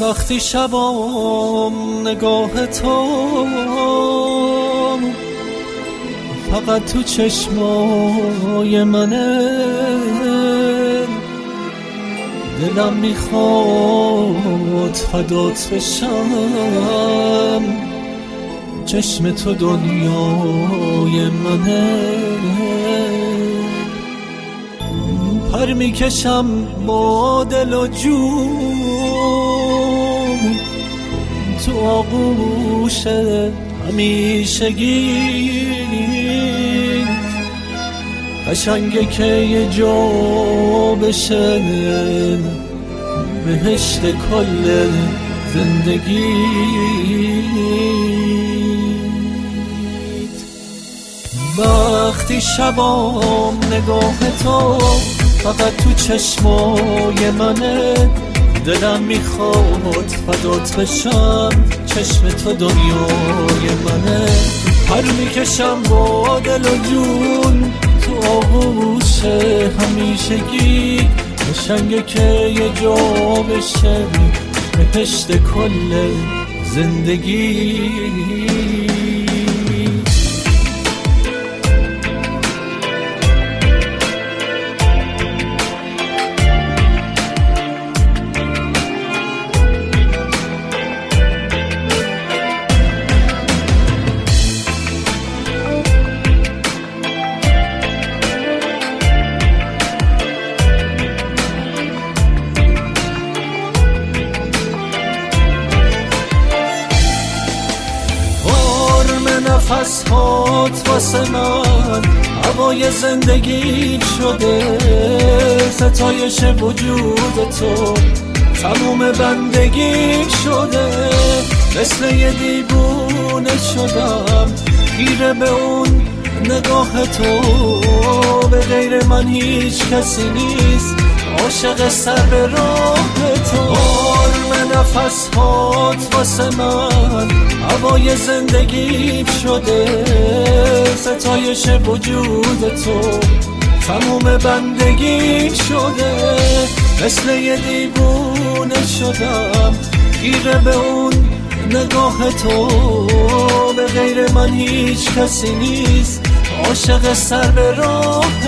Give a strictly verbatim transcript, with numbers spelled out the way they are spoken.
وقتی شبام نگاه تو فقط تو چشمای منه، دلم میخواد فدات بشم، چشم تو دنیای منه. پر میکشم با دل و جون تو آغوش همیشگی، قشنگه که یه جا بشه بهشت کل زندگی. وقتی شبام نگاه تو فقط تو چشمای منه، دلم میخواد فدات بشم، چشم تو دنیای منه. پر میکشم با دل و جون تو آغوش همیشگی، قشنگه که یه جا بشه بهشت کل زندگی. نفس هات واسه من هوای زندگی شده، ستایش وجود تو تموم بندگی شده. مثل یه دیوونه شدم گیره به اون نگاه تو، به غیر من هیچ کسی نیست عاشق سر به راه تو. آرم نفس هات واسه من هوای زندگی شده، ستایش وجود تو تموم بندگی شده. مثل یه دیوونه شدم گیره به اون نگاه تو، به غیر من هیچ کسی نیست عاشق سر به راه